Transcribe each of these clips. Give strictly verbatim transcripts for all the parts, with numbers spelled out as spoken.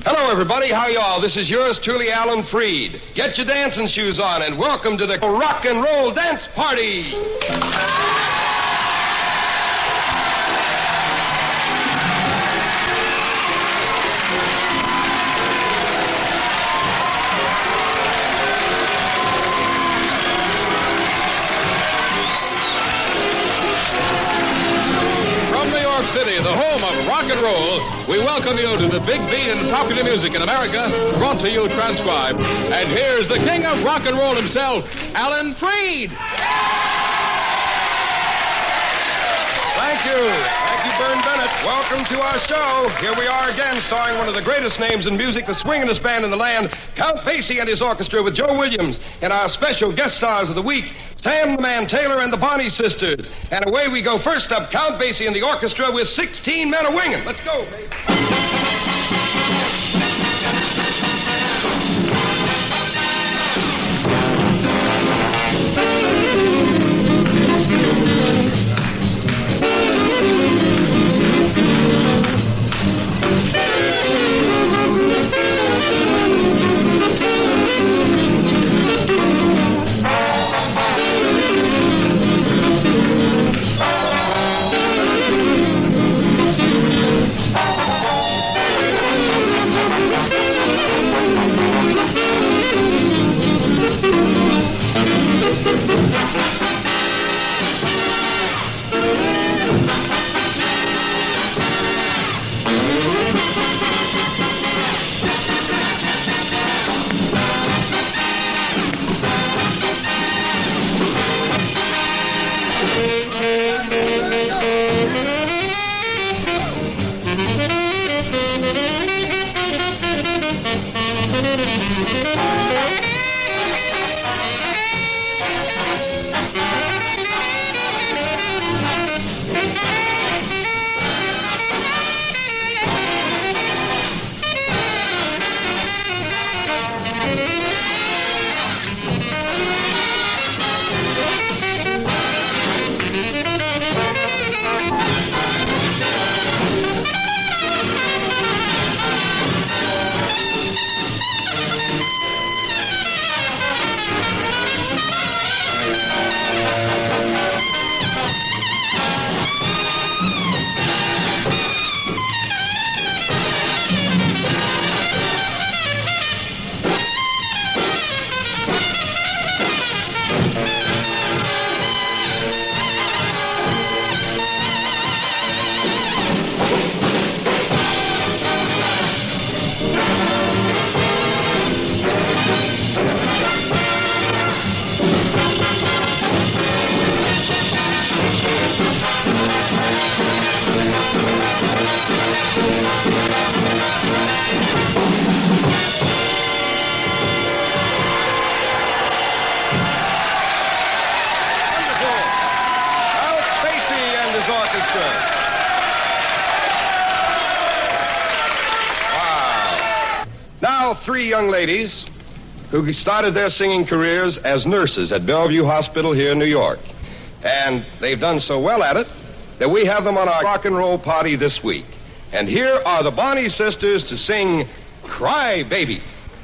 Hello, everybody. How y'all? This is yours truly, Alan Freed. Get your dancing shoes on and welcome to the Rock and Roll Dance Party. City, the home of rock and roll, we welcome you to the big beat in popular music in America, brought to you transcribed. And here's the king of rock and roll himself, Alan Freed. Thank you. Thank you, Bern Bennett. Welcome to our show. Here we are again, starring one of the greatest names in music, the swingin'est band in the land, Count Basie and his orchestra with Joe Williams, and our special guest stars of the week, Sam the Man Taylor and the Bonnie Sisters. And away we go. First up, Count Basie and the orchestra with sixteen Men A-Wingin'. Let's go, baby. Three young ladies who started their singing careers as nurses at Bellevue Hospital here in New York. And they've done so well at it that we have them on our rock and roll party this week. And here are the Bonnie Sisters to sing Cry Baby.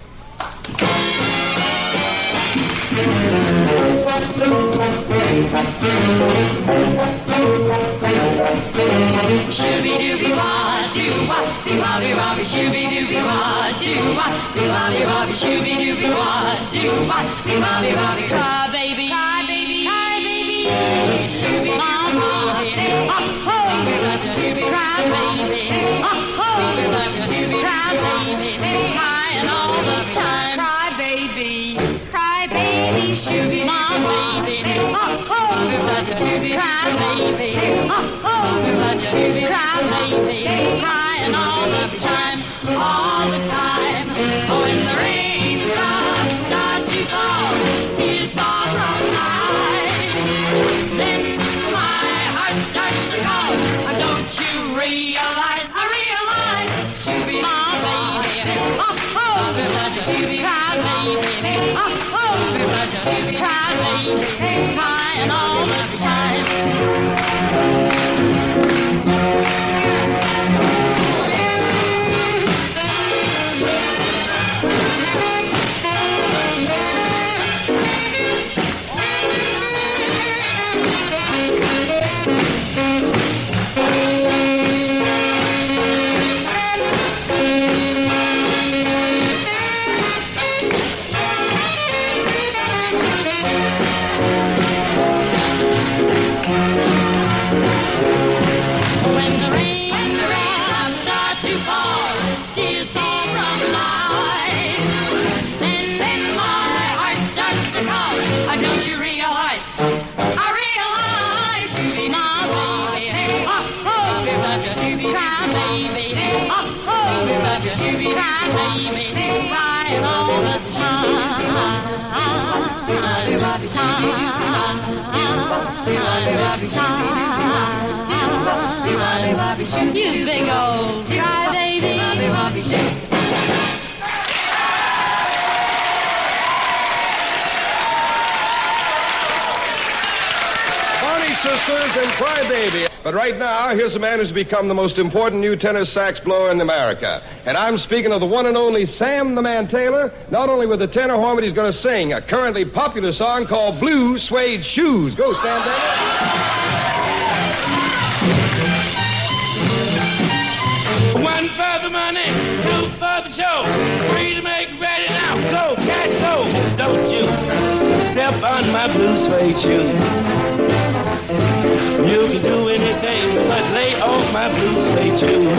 Shooby-dooby-wah-doo-wah, be-wah-be-wah-be-shooby-dooby-wah-doo-wah, be-wah-be-wah-be-shooby-dooby-wah-doo-wah, be-wah-be-wah-be cry baby, cry baby, cry baby, shooby-dooby-wah-doo, oh-ho, shooby cry baby, oh-ho, shooby cry baby, crying all the time, cry baby, cry baby, shooby-wah-baby, oh-ho, shooby cry baby, oh-ho, shooby cry baby, crying all the time, all the time. Oh, when the rain comes, starts to fall, it's all right. Then my heart starts to go. Don't you realize? I realize. Shooby, my baby, oh ho, shooby, cry baby, oh ho, shooby, cry baby, crying all the time. baby, cry baby, crying all the time. You big old cry baby. Sisters and Crybaby. But right now, here's a man who's become the most important new tenor sax blower in America. And I'm speaking of the one and only Sam the Man Taylor, not only with the tenor horn, but he's going to sing a currently popular song called Blue Suede Shoes. Go, Sam Taylor. One for the money, two for the show. Three to make ready now. Go, cat, go. Don't you step on my blue suede shoes. You can do anything but lay off my blue suede shoes.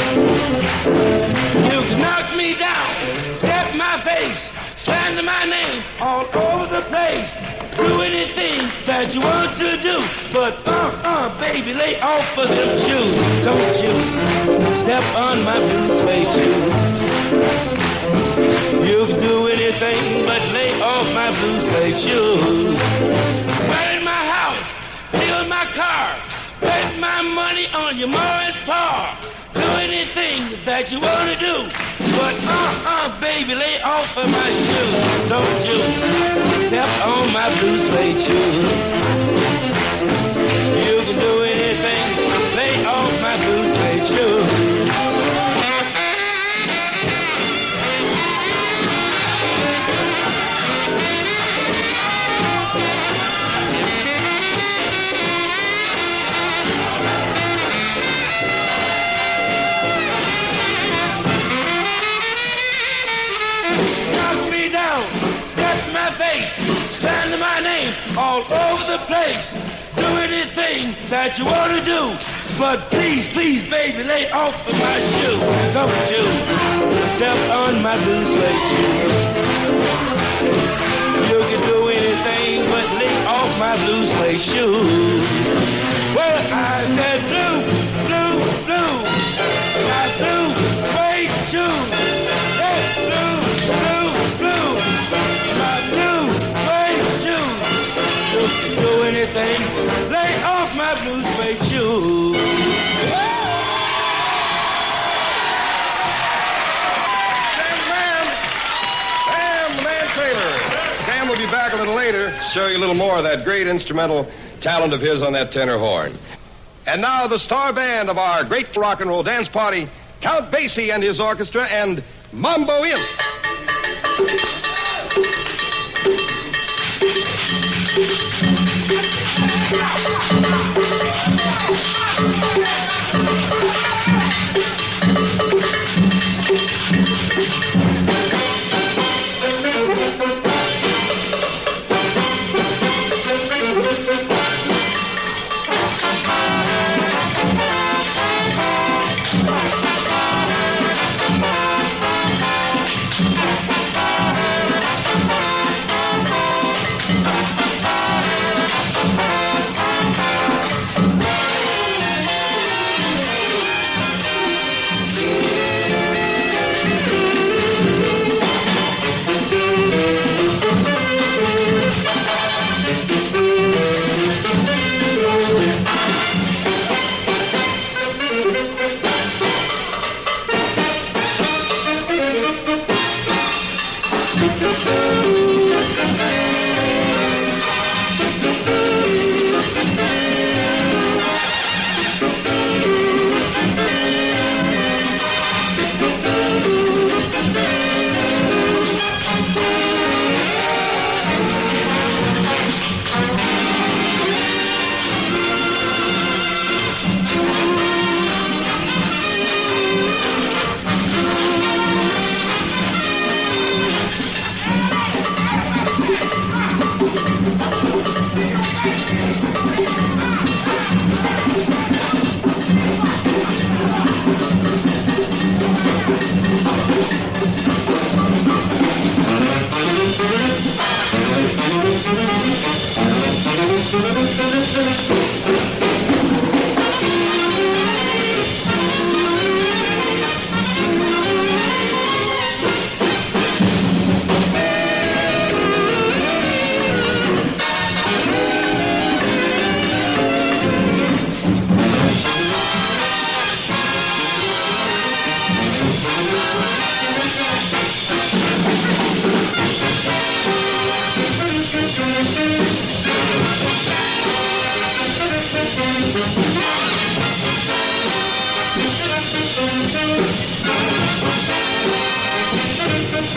You can knock me down, step my face, slander my name all over the place. Do anything that you want to do, but uh-uh, baby, lay off of them shoes. Don't you step on my blue suede shoes. You can do anything but lay off my blue suede shoes. Burn my house, steal my car, spend my money on your mom and pa. Do anything that you want to do, but uh-uh, baby, lay off of my shoes. Don't you step on my blue suede shoes. You can do anything, lay off my blue suede shoes. Slander my name all over the place. Do anything that you want to do, but please, please, baby, lay off of my shoe. Don't you step on my blue suede shoes. You can do anything but lay off my blue suede shoes. Well, I said blue, blue, blue. My blue suede shoes. Yes, blue, blue, blue. My blue suede shoes. You can do anything, lay off my blue suede shoes. Sam the Man. Sam the Man Taylor. Sam will be back a little later to show you a little more of that great instrumental talent of his on that tenor horn. And now the star band of our great rock and roll dance party, Count Basie and his orchestra, and Mambo Imp.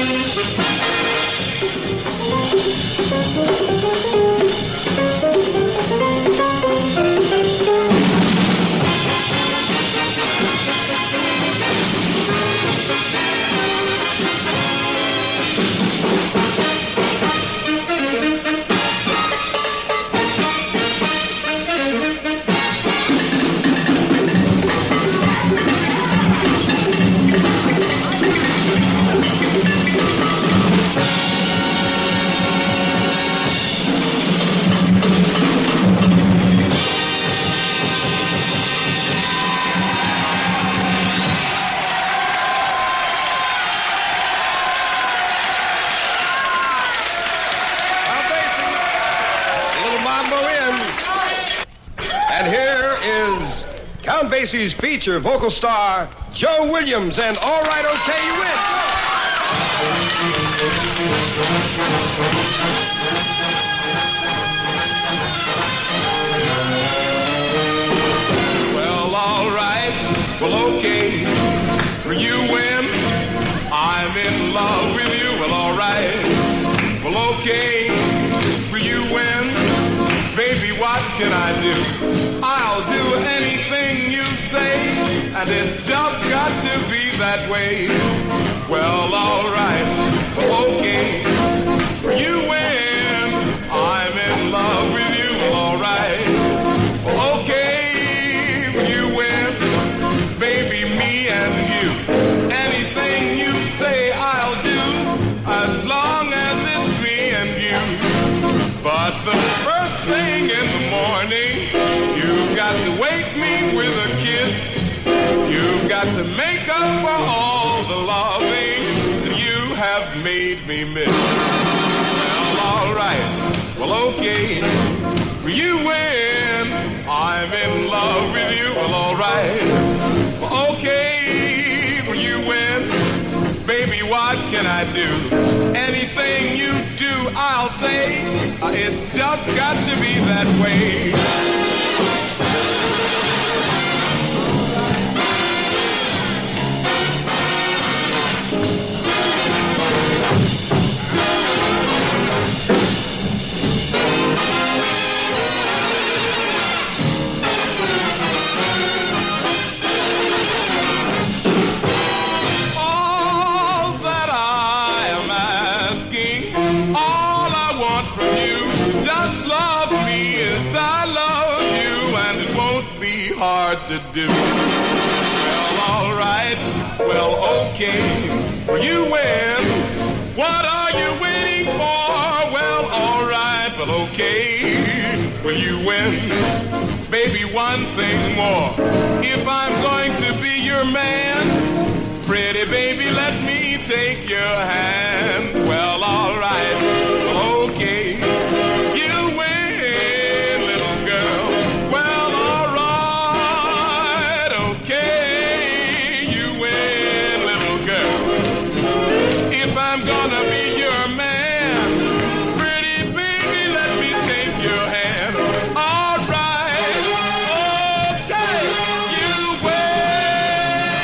Count Basie's feature vocal star, Joe Williams, and All Right, Okay, You Win. Well, all right, well, okay, for you win. I'm in love with you. Well, all right, well, okay, for you win. Baby, what can I do? I'll do anything you say, and it's just got to be that way. Well, all right, well, okay, you win. I'm in love with you. Well, all right, well, okay, you win. Baby, me and you. Anything you say, I'll do, as long as it's me and you. But the first thing in the morning, you've got to wake me with a kiss. You've got to make up for all the loving that you have made me miss. Well, all right, well, okay, you win. I'm in love with you. Well, all right, well, okay, you win. Baby, what can I do? Anything you do, I'll say. Uh, it's just got to be that way. Hard to do. Well, all right, well, okay, you win. What are you waiting for? Well, all right, well, okay, well, you win. Baby, one thing more. If I'm going to be your man, pretty baby, let me take your hand. Well, all right, well, okay, you win, little girl. Well, all right, okay, you win, little girl. If I'm gonna be your man, pretty baby, let me take your hand. All right, okay, you win.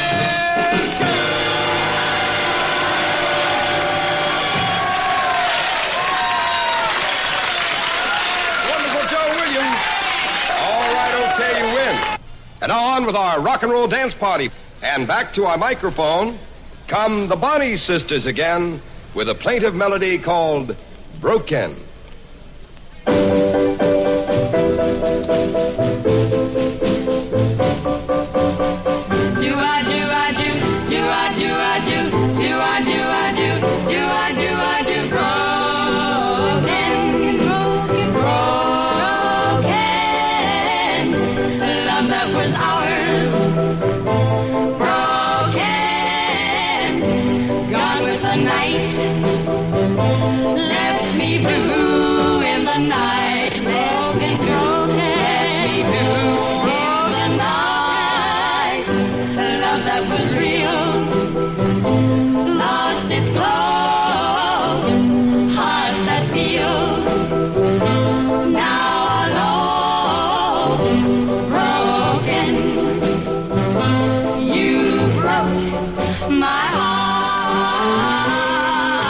Wonderful Joe Williams. All right, okay, you win. And now on with our rock and roll dance party. And back to our microphone come the Bonnie Sisters again with a plaintive melody called Broken. Do I do I do do I do I do do I do I do do I do I do broken broken broken love that was ours broken gone with the night left me blue in the night broken broken left me blue in the night. Love that was real lost its glow. Hearts that feel now alone, broken. You broke my heart.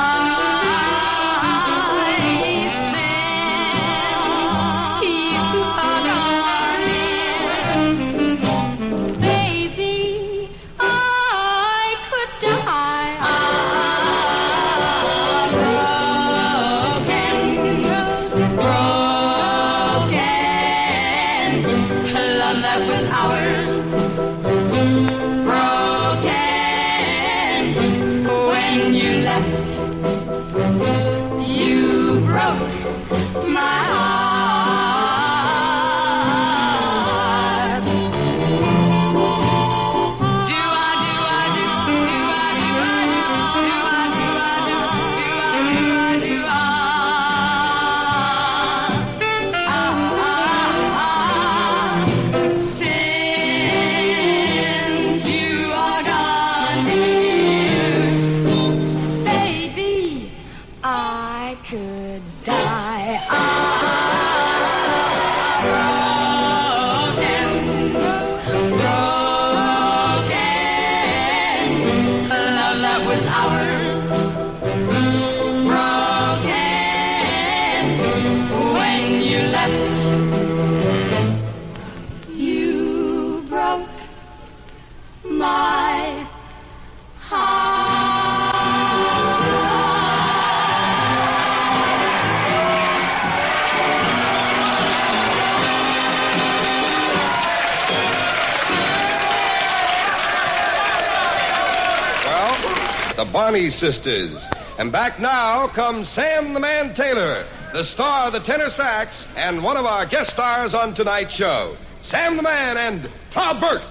The Barney Sisters. And back now comes Sam the Man Taylor, the star of the tenor sax and one of our guest stars on tonight's show. Sam the Man and Cloud Burt.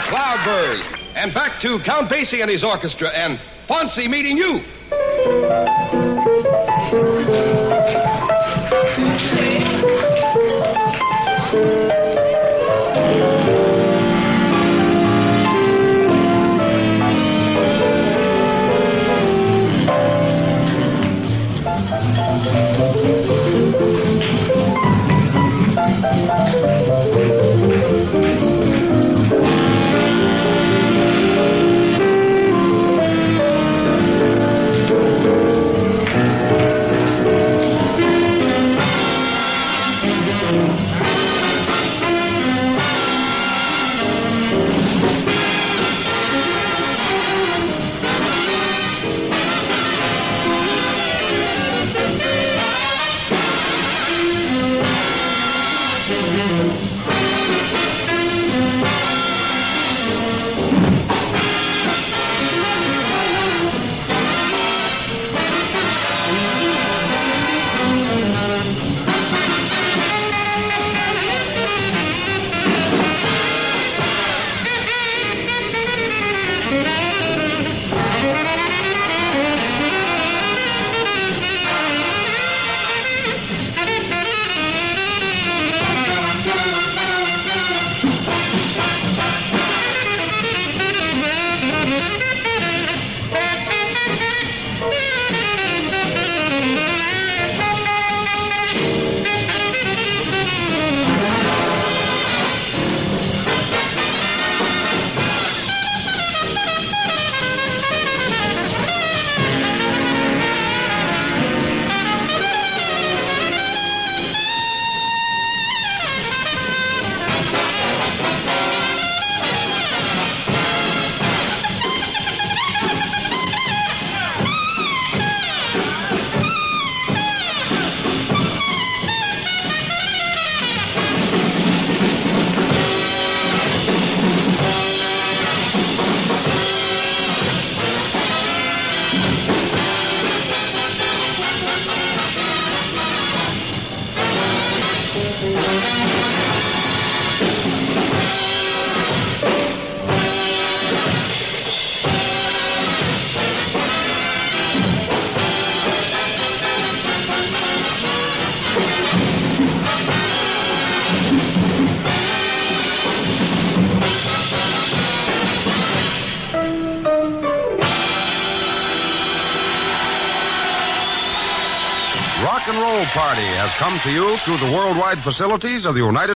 Cloudburst. And back to Count Basie and his orchestra and Fonzie meeting you. Rock and Roll Party has come to you through the worldwide facilities of the United